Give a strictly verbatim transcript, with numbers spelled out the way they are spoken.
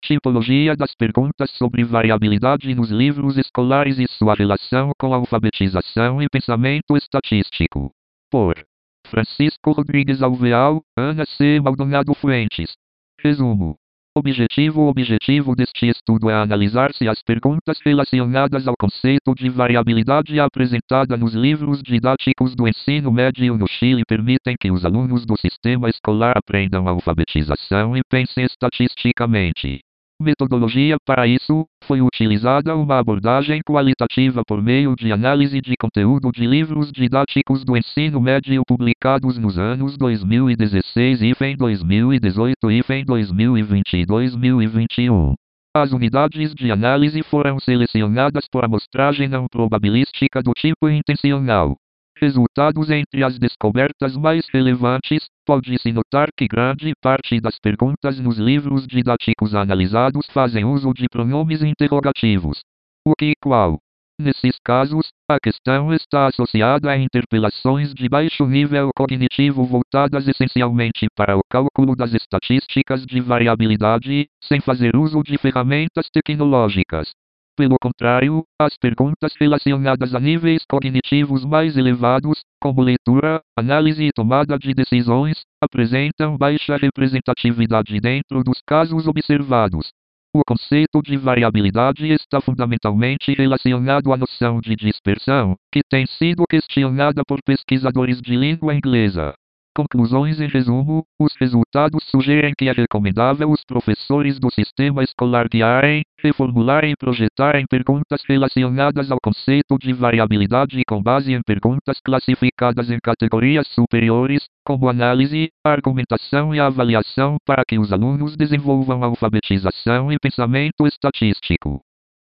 Tipologia das perguntas sobre variabilidade nos livros escolares e sua relação com a alfabetização e pensamento estatístico. Por Francisco Rodrigues Alvear, Ana C. Maldonado Fuentes. Resumo. Objetivo O objetivo deste estudo é analisar se as perguntas relacionadas ao conceito de variabilidade apresentada nos livros didáticos do ensino médio no Chile permitem que os alunos do sistema escolar aprendam a alfabetização e pensem estatisticamente. Metodologia para isso, foi utilizada uma abordagem qualitativa por meio de análise de conteúdo de livros didáticos do ensino médio publicados nos anos dois mil e dezesseis, dois mil e dezoito e dois mil e vinte e dois mil e vinte e um. As unidades de análise foram selecionadas por amostragem não probabilística do tipo intencional. Resultados. Entre as descobertas mais relevantes, pode-se notar que grande parte das perguntas nos livros didáticos analisados fazem uso de pronomes interrogativos. O que e qual. Nesses casos, a questão está associada a interpelações de baixo nível cognitivo voltadas essencialmente para o cálculo das estatísticas de variabilidade, sem fazer uso de ferramentas tecnológicas. Pelo contrário, as perguntas relacionadas a níveis cognitivos mais elevados, como leitura, análise e tomada de decisões, apresentam baixa representatividade dentro dos casos observados. O conceito de variabilidade está fundamentalmente relacionado à noção de dispersão, que tem sido questionada por pesquisadores de língua inglesa. Conclusões. Em resumo, os resultados sugerem que é recomendável os professores do sistema escolar guiarem, reformularem e projetarem perguntas relacionadas ao conceito de variabilidade com base em perguntas classificadas em categorias superiores, como análise, argumentação e avaliação, para que os alunos desenvolvam alfabetização e pensamento estatístico.